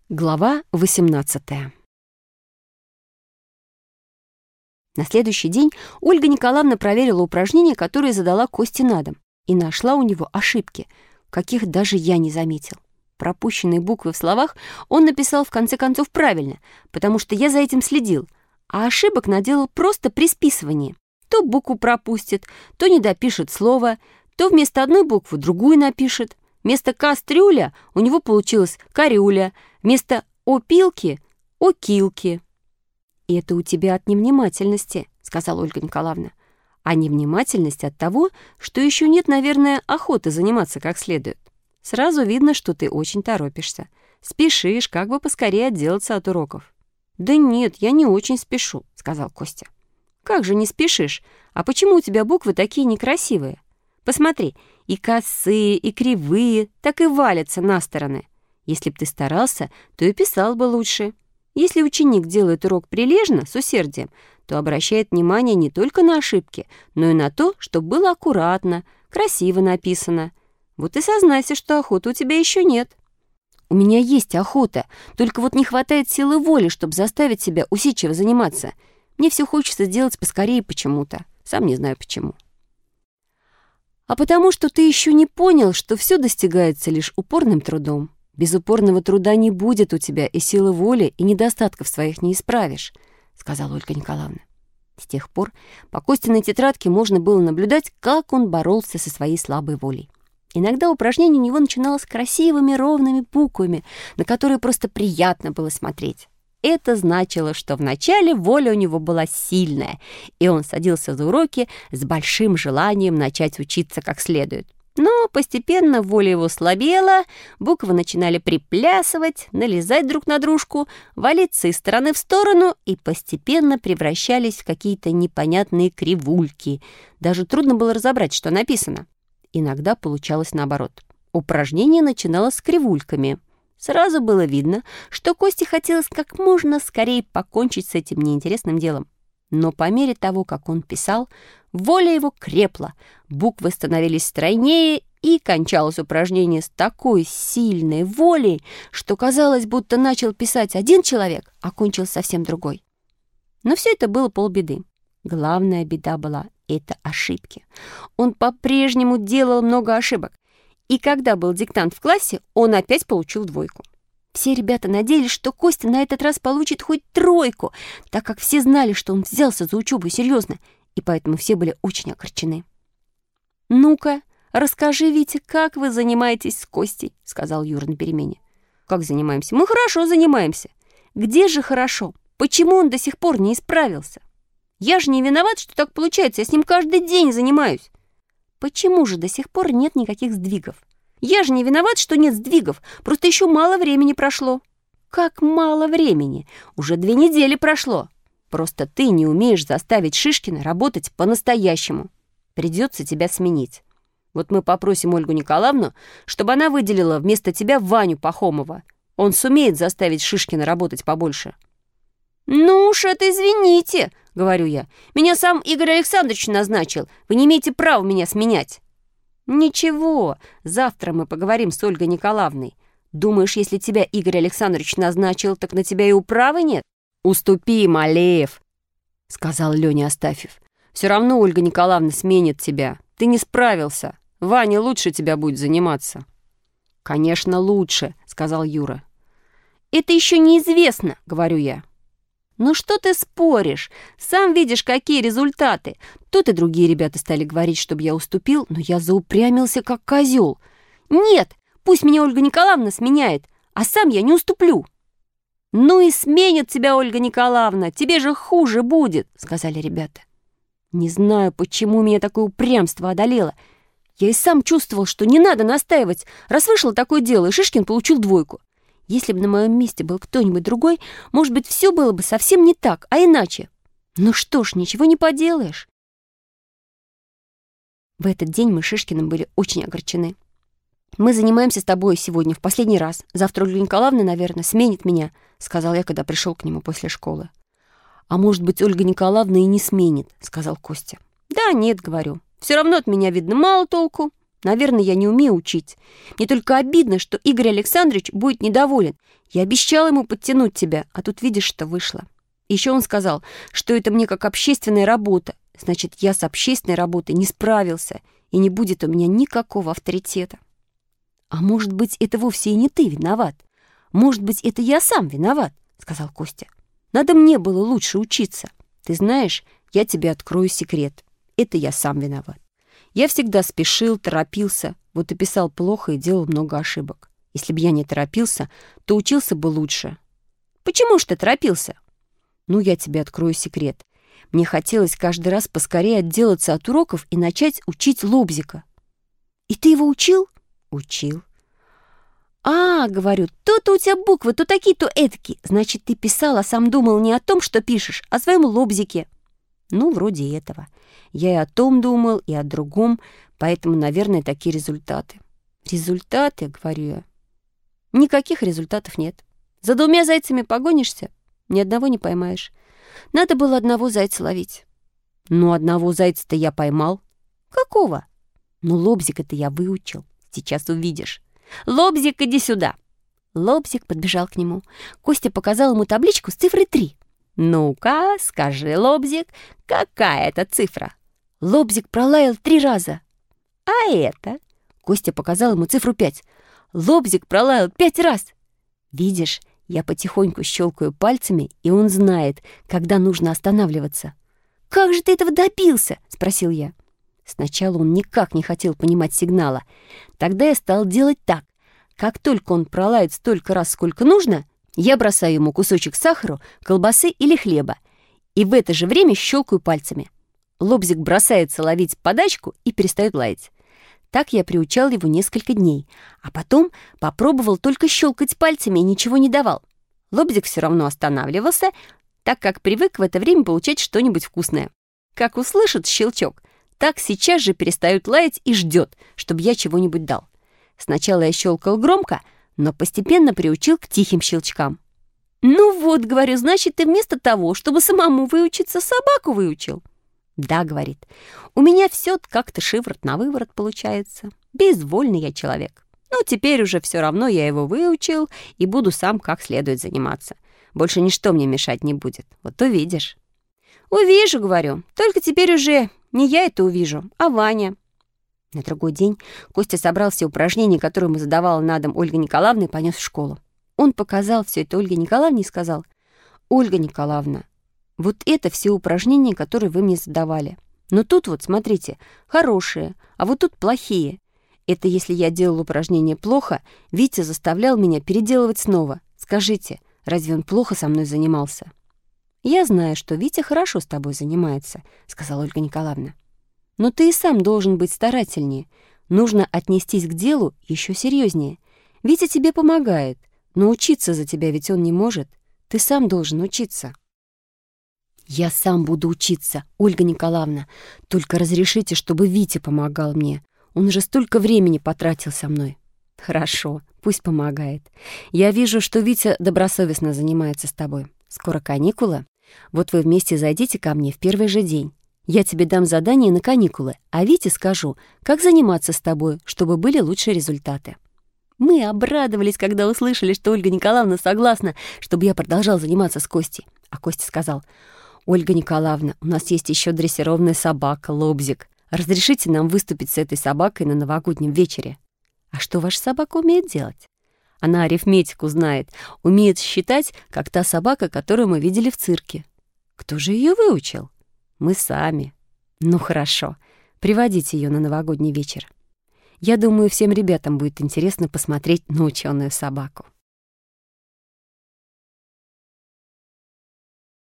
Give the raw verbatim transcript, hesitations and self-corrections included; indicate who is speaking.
Speaker 1: Глава восемнадцатая. На следующий день Ольга Николаевна проверила упражнения, которые задала Косте на дом, и нашла у него ошибки, каких даже я не заметил. Пропущенные буквы в словах он написал в конце концов правильно, потому что я за этим следил, а ошибок наделал просто при списывании. То букву пропустит, то не допишет слово, то вместо одной буквы другую напишет. Вместо «кастрюля» у него получилось «корюля», вместо «опилки» — «окилки». «И это у тебя от невнимательности», — сказала Ольга Николаевна. «А невнимательность от того, что еще нет, наверное, охоты заниматься как следует. Сразу видно, что ты очень торопишься. Спешишь, как бы поскорее отделаться от уроков». «Да нет, я не очень спешу», — сказал Костя. «Как же не спешишь? А почему у тебя буквы такие некрасивые? Посмотри, и косые, и кривые, так и валятся на стороны. Если б ты старался, то и писал бы лучше. Если ученик делает урок прилежно, с усердием, то обращает внимание не только на ошибки, но и на то, чтобы было аккуратно, красиво написано. Вот и сознайся, что охоты у тебя еще нет». «У меня есть охота, только вот не хватает силы воли, чтобы заставить себя усидчиво заниматься. Мне все хочется сделать поскорее почему-то, сам не знаю почему». «А потому что ты еще не понял, что все достигается лишь упорным трудом. Без упорного труда не будет у тебя и силы воли, и недостатков своих не исправишь», — сказала Ольга Николаевна. С тех пор по Костиной тетрадке можно было наблюдать, как он боролся со своей слабой волей. Иногда упражнение у него начиналось красивыми ровными буквами, на которые просто приятно было смотреть. Это значило, что вначале воля у него была сильная, и он садился за уроки с большим желанием начать учиться как следует. Но постепенно воля его слабела, буквы начинали приплясывать, налезать друг на дружку, валиться из стороны в сторону и постепенно превращались в какие-то непонятные кривульки. Даже трудно было разобрать, что написано. Иногда получалось наоборот. Упражнение начиналось с кривульками. Сразу было видно, что Косте хотелось как можно скорее покончить с этим неинтересным делом. Но по мере того, как он писал, воля его крепла, буквы становились стройнее, и кончалось упражнение с такой сильной волей, что казалось, будто начал писать один человек, а кончил совсем другой. Но все это было полбеды. Главная беда была — это ошибки. Он по-прежнему делал много ошибок. И когда был диктант в классе, он опять получил двойку. Все ребята надеялись, что Костя на этот раз получит хоть тройку, так как все знали, что он взялся за учебу серьезно, и поэтому все были очень огорчены. «Ну-ка, расскажи, Витя, как вы занимаетесь с Костей?» — сказал Юра на перемене. «Как занимаемся? Мы хорошо занимаемся». «Где же хорошо? Почему он до сих пор не исправился? Я же не виноват, что так получается, я с ним каждый день занимаюсь». «Почему же до сих пор нет никаких сдвигов?» «Я же не виноват, что нет сдвигов, просто еще мало времени прошло». «Как мало времени? Уже две недели прошло. Просто ты не умеешь заставить Шишкина работать по-настоящему. Придется тебя сменить. Вот мы попросим Ольгу Николаевну, чтобы она выделила вместо тебя Ваню Пахомова. Он сумеет заставить Шишкина работать побольше». «Ну уж это извините», — говорю я. «Меня сам Игорь Александрович назначил. Вы не имеете права меня сменять». «Ничего, завтра мы поговорим с Ольгой Николаевной. Думаешь, если тебя Игорь Александрович назначил, так на тебя и управы нет?» «Уступи, Малеев», — сказал Леня Астафьев. «Все равно Ольга Николаевна сменит тебя. Ты не справился. Ваня лучше тебя будет заниматься». «Конечно, лучше», — сказал Юра. «Это еще неизвестно», — говорю я. «Ну что ты споришь? Сам видишь, какие результаты. Тут и другие ребята стали говорить, чтобы я уступил, но я заупрямился, как козел. Нет, пусть меня Ольга Николаевна сменяет, а сам я не уступлю». «Ну и сменит тебя Ольга Николаевна, тебе же хуже будет», — сказали ребята. Не знаю, почему меня такое упрямство одолело. Я и сам чувствовал, что не надо настаивать, раз вышло такое дело, и Шишкин получил двойку. Если бы на моем месте был кто-нибудь другой, может быть, все было бы совсем не так, а иначе. Ну что ж, ничего не поделаешь. В этот день мы с Шишкиным были очень огорчены. «Мы занимаемся с тобой сегодня в последний раз. Завтра Ольга Николаевна, наверное, сменит меня», — сказал я, когда пришел к нему после школы. «А может быть, Ольга Николаевна и не сменит», — сказал Костя. «Да нет, — говорю, — все равно от меня, видно, мало толку. Наверное, я не умею учить. Мне только обидно, что Игорь Александрович будет недоволен. Я обещала ему подтянуть тебя, а тут видишь, что вышло. Еще он сказал, что это мне как общественная работа. Значит, я с общественной работой не справился, и не будет у меня никакого авторитета. А может быть, это вовсе и не ты виноват? Может быть, это я сам виноват, сказал Костя. Надо мне было лучше учиться. Ты знаешь, я тебе открою секрет. Это я сам виноват. Я всегда спешил, торопился, вот и писал плохо и делал много ошибок. Если бы я не торопился, то учился бы лучше. Почему ж ты торопился? Ну, я тебе открою секрет. Мне хотелось каждый раз поскорее отделаться от уроков и начать учить Лобзика. И ты его учил? Учил. А, говорю, то-то у тебя буквы, то такие, то этакие. Значит, ты писал, а сам думал не о том, что пишешь, а о своем Лобзике. Ну, вроде этого. Я и о том думал, и о другом, поэтому, наверное, такие результаты. Результаты, говорю я. Никаких результатов нет. За двумя зайцами погонишься, ни одного не поймаешь. Надо было одного зайца ловить. Ну, одного зайца-то я поймал. Какого? Ну, Лобзика-то я выучил. Сейчас увидишь. Лобзик, иди сюда. Лобзик подбежал к нему. Костя показал ему табличку с цифрой три. Ну-ка, скажи, Лобзик, какая это цифра? Лобзик пролаял три раза. А это? Костя показал ему цифру пять. Лобзик пролаял пять раз. Видишь, я потихоньку щелкаю пальцами, и он знает, когда нужно останавливаться. «Как же ты этого добился?» — спросил я. Сначала он никак не хотел понимать сигнала. Тогда я стал делать так. Как только он пролает столько раз, сколько нужно, я бросаю ему кусочек сахара, колбасы или хлеба, и в это же время щелкаю пальцами. Лобзик бросается ловить подачку и перестает лаять. Так я приучал его несколько дней, а потом попробовал только щелкать пальцами и ничего не давал. Лобзик все равно останавливался, так как привык в это время получать что-нибудь вкусное. Как услышит щелчок, так сейчас же перестает лаять и ждет, чтобы я чего-нибудь дал. Сначала я щелкал громко, но постепенно приучил к тихим щелчкам. «Ну вот, — говорю, — значит, ты вместо того, чтобы самому выучиться, собаку выучил». «Да, — говорит, — у меня все как-то шиворот на выворот получается. Безвольный я человек. Ну, теперь уже все равно я его выучил и буду сам как следует заниматься. Больше ничто мне мешать не будет. Вот увидишь». «Увижу, — говорю, — только теперь уже не я это увижу, а Ваня». На другой день Костя собрал все упражнения, которые ему задавала на дом Ольга Николаевна, и понес в школу. Он показал все это Ольге Николаевне и сказал: «Ольга Николаевна, вот это все упражнения, которые вы мне задавали. Но тут вот, смотрите, хорошие, а вот тут плохие. Это если я делал упражнение плохо, Витя заставлял меня переделывать снова. Скажите, разве он плохо со мной занимался?» «Я знаю, что Витя хорошо с тобой занимается», — сказала Ольга Николаевна. «Но ты и сам должен быть старательнее. Нужно отнестись к делу еще серьезнее. Витя тебе помогает, но учиться за тебя ведь он не может. Ты сам должен учиться». «Я сам буду учиться, Ольга Николаевна. Только разрешите, чтобы Витя помогал мне. Он уже столько времени потратил со мной». «Хорошо, пусть помогает. Я вижу, что Витя добросовестно занимается с тобой. Скоро каникулы. Вот вы вместе зайдите ко мне в первый же день. Я тебе дам задание на каникулы, а Вите скажу, как заниматься с тобой, чтобы были лучшие результаты». Мы обрадовались, когда услышали, что Ольга Николаевна согласна, чтобы я продолжал заниматься с Костей. А Костя сказал: «Ольга Николаевна, у нас есть еще дрессированная собака, Лобзик. Разрешите нам выступить с этой собакой на новогоднем вечере?» «А что ваша собака умеет делать?» «Она арифметику знает, умеет считать, как та собака, которую мы видели в цирке». «Кто же ее выучил?» «Мы сами». «Ну хорошо, приводите ее на новогодний вечер. Я думаю, всем ребятам будет интересно посмотреть на ученую собаку».